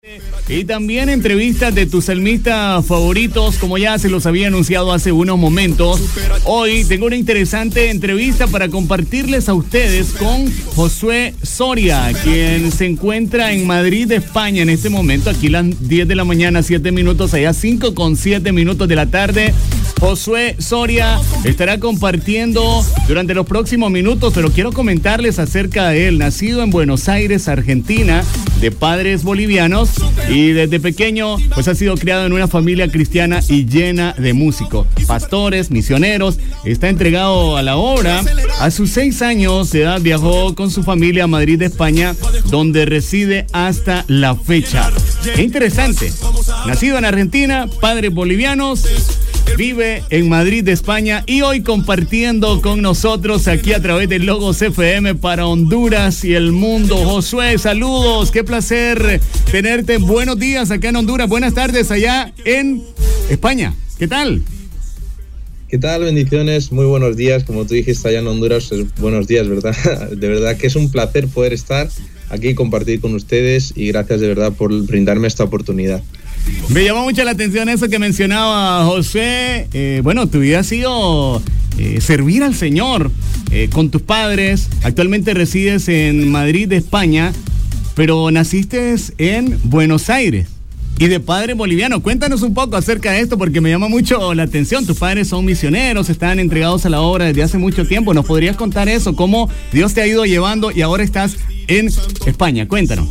Y también entrevistas de tus salmistas favoritos, como ya se los había anunciado hace unos momentos. Hoy tengo una interesante entrevista para compartirles a ustedes con Josué Soria, quien se encuentra en Madrid, España, en este momento. Aquí las 10 de la mañana, 7 minutos, allá 5:07 de la tarde. Josué Soria estará compartiendo durante los próximos minutos, pero quiero comentarles acerca de él. Nacido en Buenos Aires, Argentina, de padres bolivianos, y desde pequeño pues ha sido criado en una familia cristiana y llena de músicos, pastores, misioneros. Está entregado a la obra. A sus 6 años de edad viajó con su familia a Madrid, España, donde reside hasta la fecha. Qué interesante. Nacido en Argentina, padres bolivianos, vive en Madrid, España, y hoy compartiendo con nosotros aquí a través de Logos FM para Honduras y el mundo. Josué, saludos, qué placer tenerte. Buenos días acá en Honduras, buenas tardes allá en España. ¿Qué tal? ¿Qué tal? Bendiciones, muy buenos días. Como tú dijiste allá en Honduras, buenos días, ¿verdad? De verdad que es un placer poder estar aquí y compartir con ustedes, y gracias de verdad por brindarme esta oportunidad. Me llamó mucho la atención eso que mencionaba José. Bueno, tu vida ha sido servir al Señor con tus padres. Actualmente resides en Madrid, España, pero naciste en Buenos Aires y de padre boliviano. Cuéntanos un poco acerca de esto, porque me llama mucho la atención. Tus padres son misioneros, están entregados a la obra desde hace mucho tiempo. ¿Nos podrías contar eso? ¿Cómo Dios te ha ido llevando y ahora estás en España? Cuéntanos.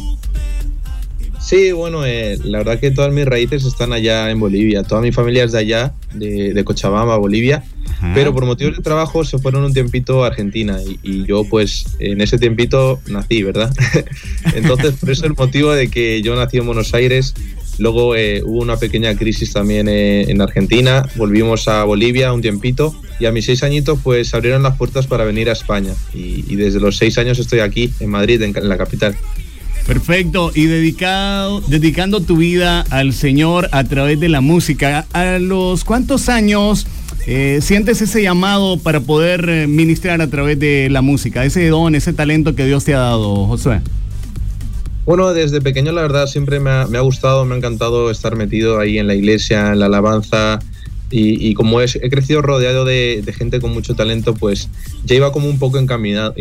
Sí, bueno, la verdad que todas mis raíces están allá en Bolivia. Toda mi familia es de allá, de Cochabamba, Bolivia. Ajá. Pero por motivos de trabajo se fueron un tiempito a Argentina y yo pues en ese tiempito nací, ¿verdad? Entonces por eso el motivo de que yo nací en Buenos Aires. Luego hubo una pequeña crisis también en Argentina. Volvimos a Bolivia un tiempito y a mis 6 añitos pues se abrieron las puertas para venir a España. Y desde los 6 años estoy aquí en Madrid, en la capital. Perfecto, y dedicando tu vida al Señor a través de la música. ¿A los cuántos años sientes ese llamado para poder ministrar a través de la música? Ese don, ese talento que Dios te ha dado, Josué. Bueno, desde pequeño la verdad siempre me ha gustado, me ha encantado estar metido ahí en la iglesia, en la alabanza. Y como he crecido rodeado de gente con mucho talento, pues ya iba como un poco encaminado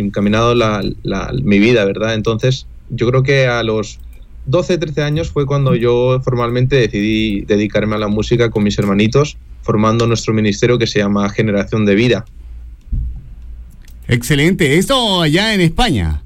mi vida, ¿verdad? Entonces yo creo que a los 12, 13 años fue cuando yo formalmente decidí dedicarme a la música con mis hermanitos, formando nuestro ministerio que se llama Generación de Vida. Excelente. ¿Esto allá en España?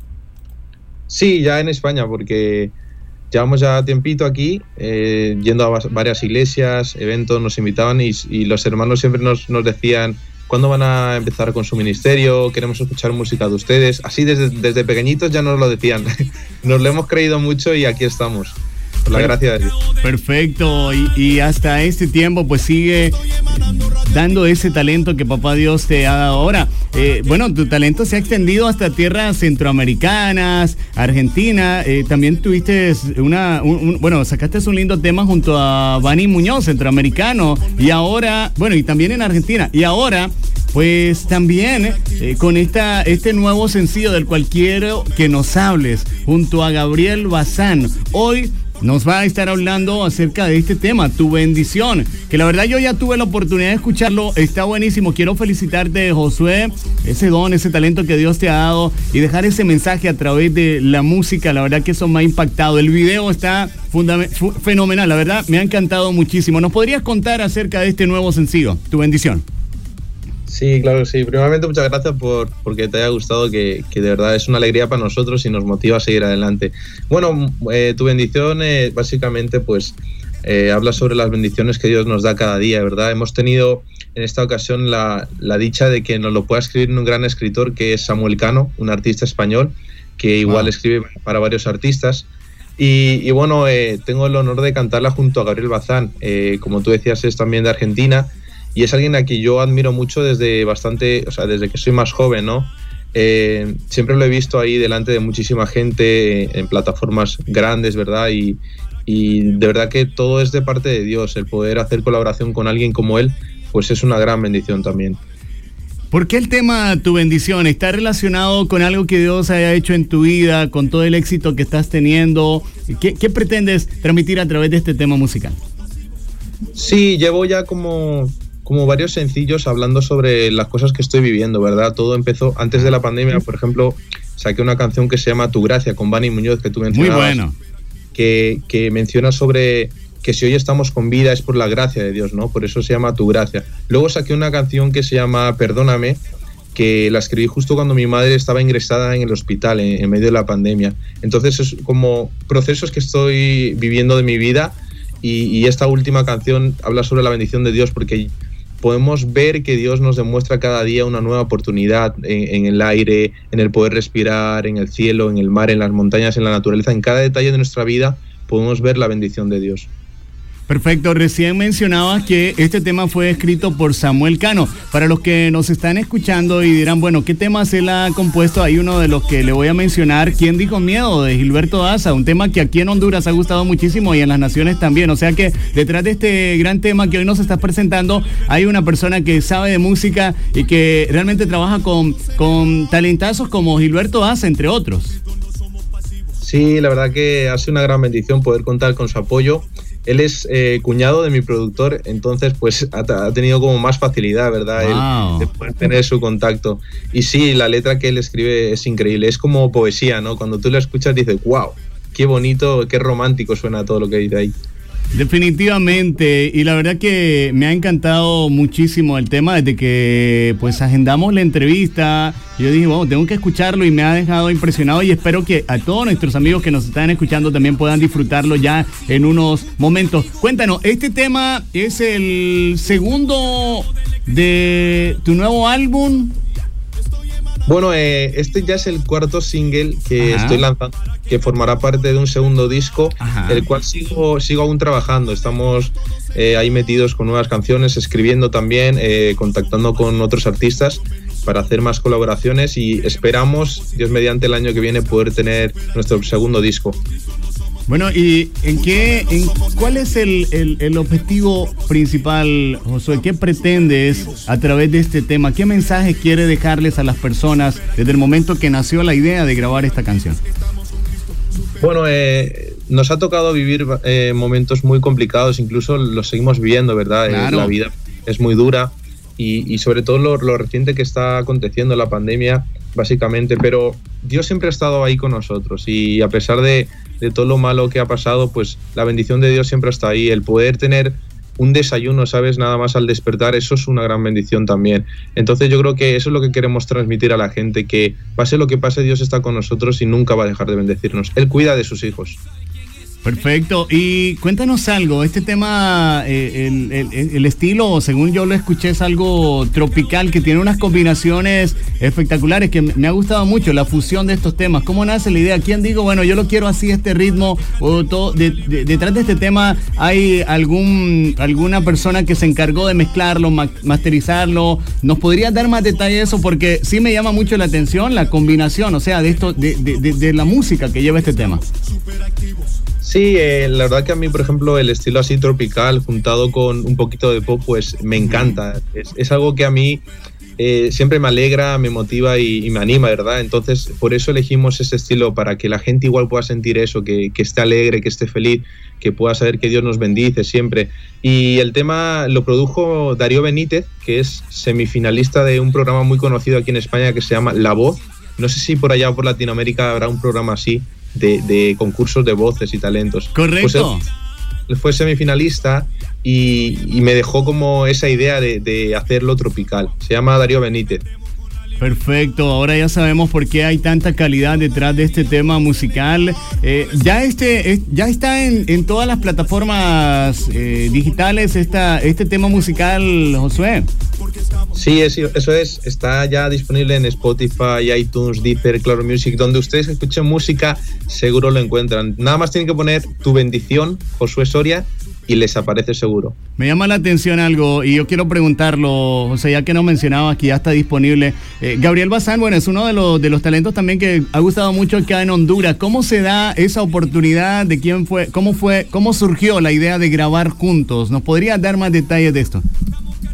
Sí, ya en España, porque llevamos ya tiempito aquí, yendo a varias iglesias, eventos, nos invitaban y los hermanos siempre nos decían: ¿cuándo van a empezar con su ministerio? Queremos escuchar música de ustedes. Así desde pequeñitos ya nos lo decían. Nos lo hemos creído mucho y aquí estamos. Por la gracia de Dios. Perfecto. Y hasta este tiempo pues sigue dando ese talento que papá Dios te ha dado ahora. Bueno, tu talento se ha extendido hasta tierras centroamericanas, Argentina. También tuviste bueno, sacaste un lindo tema junto a Bani Muñoz, centroamericano. Y ahora, bueno, y también en Argentina. Y ahora, pues también con este nuevo sencillo del cual quiero que nos hables, junto a Gabriel Bazán. Hoy nos va a estar hablando acerca de este tema, Tu Bendición, que la verdad yo ya tuve la oportunidad de escucharlo, está buenísimo. Quiero felicitarte, Josué, ese don, ese talento que Dios te ha dado, y dejar ese mensaje a través de la música. La verdad que eso me ha impactado. El video está fenomenal, la verdad me ha encantado muchísimo. ¿Nos podrías contar acerca de este nuevo sencillo, Tu Bendición? Sí, claro que sí. Primeramente, muchas gracias porque te haya gustado, que de verdad es una alegría para nosotros y nos motiva a seguir adelante. Bueno, Tu Bendición básicamente pues habla sobre las bendiciones que Dios nos da cada día, ¿verdad? Hemos tenido en esta ocasión la dicha de que nos lo pueda escribir un gran escritor, que es Samuel Cano, un artista español que igual escribe para varios artistas. Y bueno, tengo el honor de cantarla junto a Gabriel Bazán. Como tú decías, es también de Argentina. Y es alguien a quien yo admiro mucho desde que soy más joven, ¿no? Siempre lo he visto ahí delante de muchísima gente, en plataformas grandes, ¿verdad? Y de verdad que todo es de parte de Dios. El poder hacer colaboración con alguien como él, pues es una gran bendición también. ¿Por qué el tema Tu Bendición está relacionado con algo que Dios haya hecho en tu vida, con todo el éxito que estás teniendo? ¿Qué pretendes transmitir a través de este tema musical? Sí, llevo ya como varios sencillos hablando sobre las cosas que estoy viviendo, ¿verdad? Todo empezó antes de la pandemia. Por ejemplo, saqué una canción que se llama Tu Gracia con Bani Muñoz, que tú mencionabas. Muy bueno. Que menciona sobre que si hoy estamos con vida es por la gracia de Dios, ¿no? Por eso se llama Tu Gracia. Luego saqué una canción que se llama Perdóname, que la escribí justo cuando mi madre estaba ingresada en el hospital en medio de la pandemia. Entonces es como procesos que estoy viviendo de mi vida, y esta última canción habla sobre la bendición de Dios, porque podemos ver que Dios nos demuestra cada día una nueva oportunidad en el aire, en el poder respirar, en el cielo, en el mar, en las montañas, en la naturaleza. En cada detalle de nuestra vida podemos ver la bendición de Dios. Perfecto, recién mencionabas que este tema fue escrito por Samuel Cano. Para los que nos están escuchando y dirán, bueno, ¿qué temas él ha compuesto? Hay uno de los que le voy a mencionar, ¿Quién dijo miedo?, de Gilberto Daza, un tema que aquí en Honduras ha gustado muchísimo y en las naciones también. O sea que detrás de este gran tema que hoy nos estás presentando hay una persona que sabe de música y que realmente trabaja con talentazos como Gilberto Daza, entre otros. Sí, la verdad que ha sido una gran bendición poder contar con su apoyo. Él es cuñado de mi productor, entonces pues ha tenido como más facilidad, ¿verdad? Wow. De poder tener su contacto. Y sí, la letra que él escribe es increíble, es como poesía, ¿no? Cuando tú la escuchas dices, wow, qué bonito, qué romántico suena todo lo que dice ahí. Definitivamente, y la verdad que me ha encantado muchísimo el tema desde que pues agendamos la entrevista. Yo dije, bueno, tengo que escucharlo y me ha dejado impresionado, y espero que a todos nuestros amigos que nos están escuchando también puedan disfrutarlo ya en unos momentos. Cuéntanos, este tema es el segundo de tu nuevo álbum. Bueno, este ya es el cuarto single que Ajá. estoy lanzando, que formará parte de un segundo disco, Ajá. el cual sigo aún trabajando. Estamos ahí metidos con nuevas canciones, escribiendo también, contactando con otros artistas para hacer más colaboraciones, y esperamos, Dios mediante, el año que viene poder tener nuestro segundo disco. Bueno, ¿y cuál es el objetivo principal, Josué? ¿Qué pretendes a través de este tema? ¿Qué mensaje quiere dejarles a las personas desde el momento que nació la idea de grabar esta canción? Bueno, nos ha tocado vivir momentos muy complicados, incluso los seguimos viviendo, ¿verdad? Claro. La vida es muy dura, y sobre todo lo reciente que está aconteciendo, la pandemia, básicamente, pero Dios siempre ha estado ahí con nosotros, y a pesar de todo lo malo que ha pasado, pues la bendición de Dios siempre está ahí. El poder tener un desayuno, ¿sabes?, nada más al despertar, eso es una gran bendición también. Entonces yo creo que eso es lo que queremos transmitir a la gente, que pase lo que pase, Dios está con nosotros y nunca va a dejar de bendecirnos. Él cuida de sus hijos. Perfecto, y cuéntanos algo, este tema, el estilo, según yo lo escuché, es algo tropical, que tiene unas combinaciones espectaculares, que me ha gustado mucho la fusión de estos temas. ¿Cómo nace la idea? ¿Quién digo, bueno, yo lo quiero así, este ritmo? O todo, detrás de este tema hay alguna persona que se encargó de mezclarlo, masterizarlo. ¿Nos podrías dar más detalle de eso? Porque sí me llama mucho la atención la combinación, o sea, de esto, de la música que lleva este tema. Sí, la verdad que a mí, por ejemplo, el estilo así tropical juntado con un poquito de pop, pues me encanta. Es algo que a mí siempre me alegra, me motiva y me anima, ¿verdad? Entonces, por eso elegimos ese estilo, para que la gente igual pueda sentir eso, que esté alegre, que esté feliz, que pueda saber que Dios nos bendice siempre. Y el tema lo produjo Darío Benítez, que es semifinalista de un programa muy conocido aquí en España que se llama La Voz. No sé si por allá o por Latinoamérica habrá un programa así, de concursos de voces y talentos. Correcto. Pues él fue semifinalista y me dejó como esa idea de hacerlo tropical. Se llama Darío Benítez. Perfecto, ahora ya sabemos por qué hay tanta calidad detrás de este tema musical. Ya está en todas las plataformas digitales este tema musical, Josué. Sí, eso es. Está ya disponible en Spotify, iTunes, Deezer, Claro Music. Donde ustedes escuchen música, seguro lo encuentran. Nada más tienen que poner Tu Bendición, Josué Soria, y les aparece seguro. Me llama la atención algo y yo quiero preguntarlo, José, ya que no mencionabas que ya está disponible. Gabriel Bazán, bueno, es uno de los talentos también que ha gustado mucho acá en Honduras. ¿Cómo se da esa oportunidad? ¿De quién fue? ¿Cómo surgió la idea de grabar juntos? ¿Nos podrías dar más detalles de esto?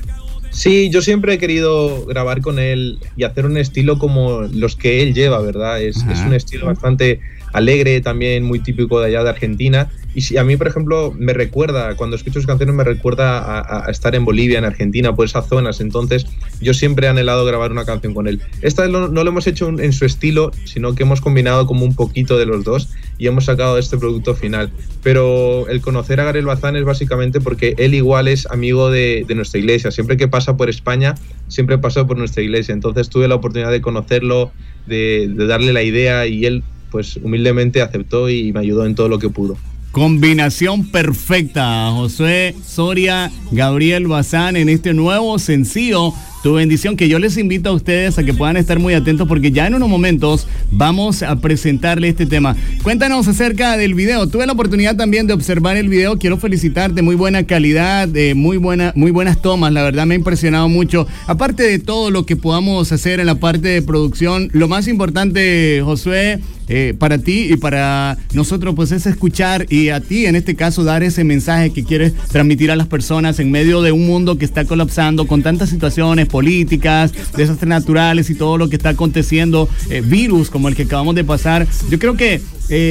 Sí, yo siempre he querido grabar con él y hacer un estilo como los que él lleva, ¿verdad? Es un estilo bastante alegre, también muy típico de allá de Argentina. Y si a mí, por ejemplo, me recuerda, cuando escucho sus canciones, me recuerda a estar en Bolivia, en Argentina, por esas zonas. Entonces, yo siempre he anhelado grabar una canción con él. Esta no lo hemos hecho en su estilo, sino que hemos combinado como un poquito de los dos y hemos sacado este producto final. Pero el conocer a Gabriel Bazán es básicamente porque él igual es amigo de nuestra iglesia. Siempre que pasa por España, siempre pasa por nuestra iglesia. Entonces, tuve la oportunidad de conocerlo, de darle la idea y él, pues, humildemente aceptó y me ayudó en todo lo que pudo. Combinación perfecta, Josué Soria, Gabriel Bazán en este nuevo sencillo, Tu Bendición, que yo les invito a ustedes a que puedan estar muy atentos porque ya en unos momentos vamos a presentarle este tema. Cuéntanos acerca del video. Tuve la oportunidad también de observar el video. Quiero felicitarte, muy buena calidad, muy buenas tomas. La verdad me ha impresionado mucho. Aparte de todo lo que podamos hacer en la parte de producción, lo más importante, Josué, para ti y para nosotros, pues es escuchar y a ti en este caso dar ese mensaje que quieres transmitir a las personas en medio de un mundo que está colapsando con tantas situaciones políticas, desastres naturales y todo lo que está aconteciendo, virus como el que acabamos de pasar. Yo creo que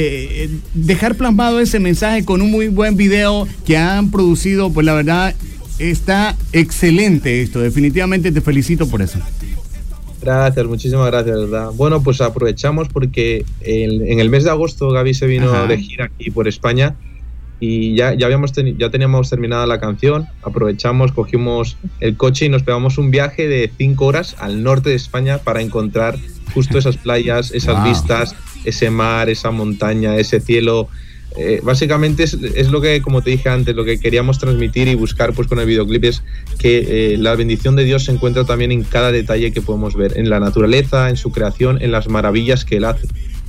dejar plasmado ese mensaje con un muy buen video que han producido, pues la verdad está excelente esto. Definitivamente te felicito por eso. Gracias, muchísimas gracias, ¿verdad? Bueno, pues aprovechamos porque en el mes de agosto Gaby se vino de gira aquí por España y ya teníamos terminada la canción. Aprovechamos, cogimos el coche y nos pegamos un viaje de 5 horas al norte de España para encontrar justo esas playas, esas vistas, ese mar, esa montaña, ese cielo. Básicamente es lo que, como te dije antes, lo que queríamos transmitir y buscar pues con el videoclip es que la bendición de Dios se encuentra también en cada detalle que podemos ver, en la naturaleza, en su creación, en las maravillas que Él hace.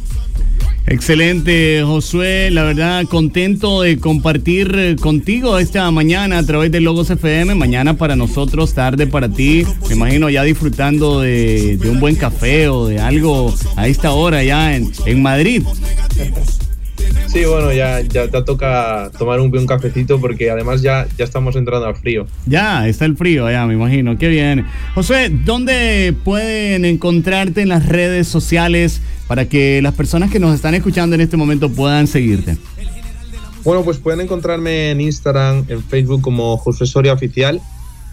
Excelente, Josué, la verdad contento de compartir contigo esta mañana a través de Logos FM, mañana para nosotros, tarde para ti, me imagino ya disfrutando de un buen café o de algo a esta hora ya en Madrid. Sí, bueno, ya toca tomar un cafecito porque además ya estamos entrando al frío. Ya, está el frío, ya me imagino, qué bien. Josué, ¿dónde pueden encontrarte en las redes sociales para que las personas que nos están escuchando en este momento puedan seguirte? Bueno, pues pueden encontrarme en Instagram, en Facebook como Josué Soria Oficial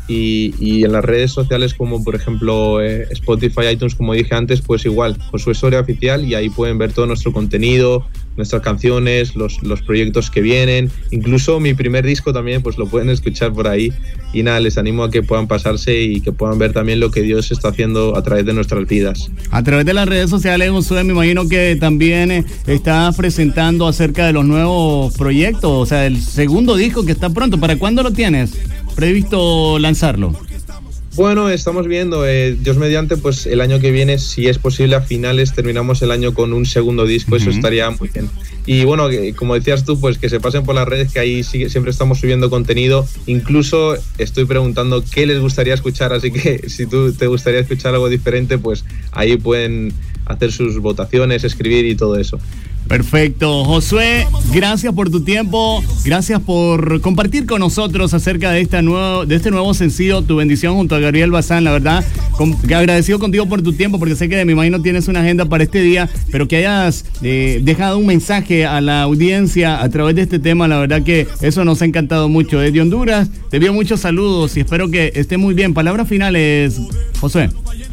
y en las redes sociales como por ejemplo Spotify, iTunes, como dije antes, pues igual, Josué Soria Oficial, y ahí pueden ver todo nuestro contenido, nuestras canciones, los proyectos que vienen, incluso mi primer disco también, pues lo pueden escuchar por ahí. Y nada, les animo a que puedan pasarse y que puedan ver también lo que Dios está haciendo a través de nuestras vidas. A través de las redes sociales, Josué, me imagino que también está presentando acerca de los nuevos proyectos, o sea, el segundo disco que está pronto. ¿Para cuándo lo tienes previsto lanzarlo? Bueno, estamos viendo, Dios mediante, pues el año que viene, si es posible, a finales terminamos el año con un segundo disco, eso estaría muy bien. Y bueno, como decías tú, pues que se pasen por las redes, que ahí siempre estamos subiendo contenido, incluso estoy preguntando qué les gustaría escuchar, así que si tú te gustaría escuchar algo diferente, pues ahí pueden hacer sus votaciones, escribir y todo eso. Perfecto, Josué, gracias por tu tiempo, gracias por compartir con nosotros acerca de este nuevo sencillo, Tu Bendición, junto a Gabriel Bazán. La verdad, agradecido contigo por tu tiempo, porque sé que me imagino tienes una agenda para este día, pero que hayas dejado un mensaje a la audiencia a través de este tema, la verdad que eso nos ha encantado mucho. Desde Honduras, te envío muchos saludos y espero que estés muy bien. Palabras finales, Josué.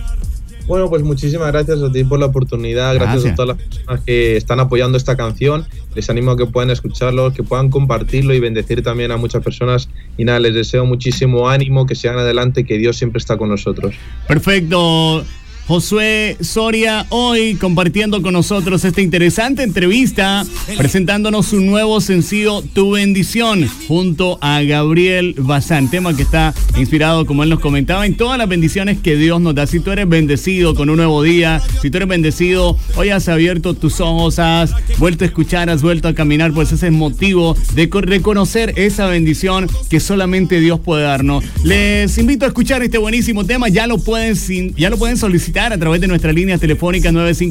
Bueno, pues muchísimas gracias a ti por la oportunidad, gracias a todas las personas que están apoyando esta canción. Les animo a que puedan escucharlo, que puedan compartirlo y bendecir también a muchas personas. Y nada, les deseo muchísimo ánimo, que sigan adelante, que Dios siempre está con nosotros. Perfecto. Josué Soria hoy compartiendo con nosotros esta interesante entrevista, presentándonos su nuevo sencillo Tu Bendición junto a Gabriel Bazán, tema que está inspirado, como él nos comentaba, en todas las bendiciones que Dios nos da. Si tú eres bendecido con un nuevo día, si tú eres bendecido, hoy has abierto tus ojos, has vuelto a escuchar, has vuelto a caminar, pues ese es motivo de reconocer esa bendición que solamente Dios puede darnos. Les invito a escuchar este buenísimo tema, ya lo pueden solicitar visitar a través de nuestras líneas telefónicas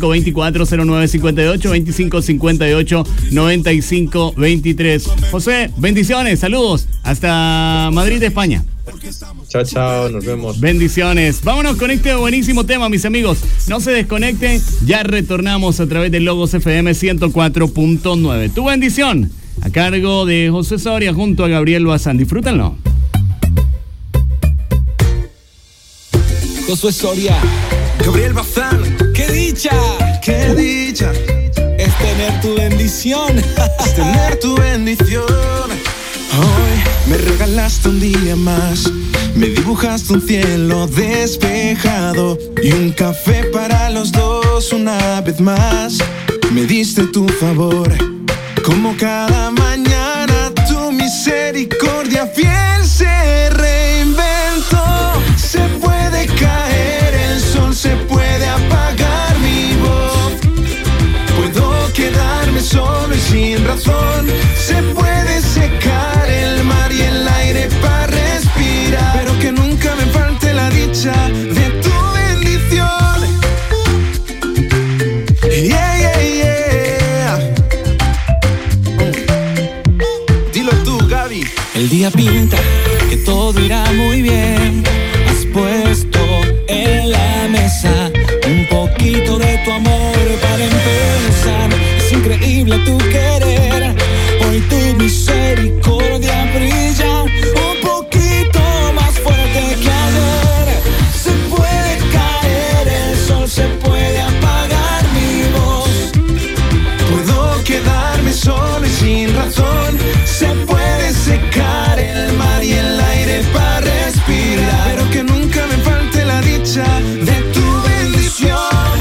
9524-0958, 2558-9523. José, bendiciones, saludos. Hasta Madrid, España. Chao, chao, nos vemos. Bendiciones. Vámonos con este buenísimo tema, mis amigos. No se desconecten, ya retornamos a través de Logos FM 104.9. Tu bendición, a cargo de José Soria junto a Gabriel Bazán. Disfrútenlo. Josué Soria, Gabriel Bazán, qué dicha es tener tu bendición, es tener tu bendición. Hoy me regalaste un día más, me dibujaste un cielo despejado y un café para los dos una vez más. Me diste tu favor, como cada mañana tu misericordia fiel se reinventó. Se puede caer el sol, se puede apagar mi voz. Puedo quedarme solo y sin razón. Se puede secar el mar y el aire para respirar, pero que nunca me falte la dicha de tu bendición. Yeah, yeah, yeah. Dilo tú, Gaby. El día pinta que todo irá muy bien. Has puesto en la mesa un poquito de tu amor para empezar. Es increíble tu querer, hoy tu misericordia brilla un poquito más fuerte que ayer. Se puede caer el sol, se puede apagar mi voz. Puedo quedarme solo y sin razón. Se puede secar el mar y el aire para respirar, pero que nunca me falte la dicha de tu bendición.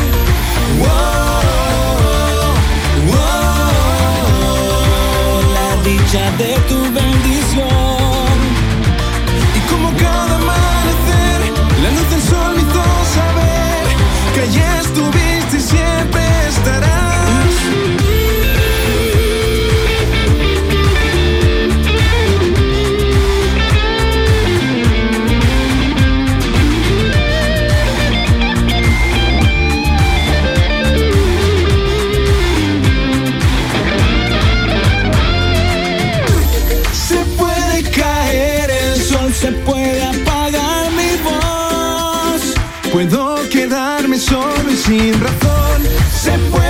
La dicha de tu bendición. Y como cada amanecer, la luz del sol me hizo saber que allí estuviste y siempre estarás. Se puede apagar mi voz. Puedo quedarme solo y sin razón. Se puede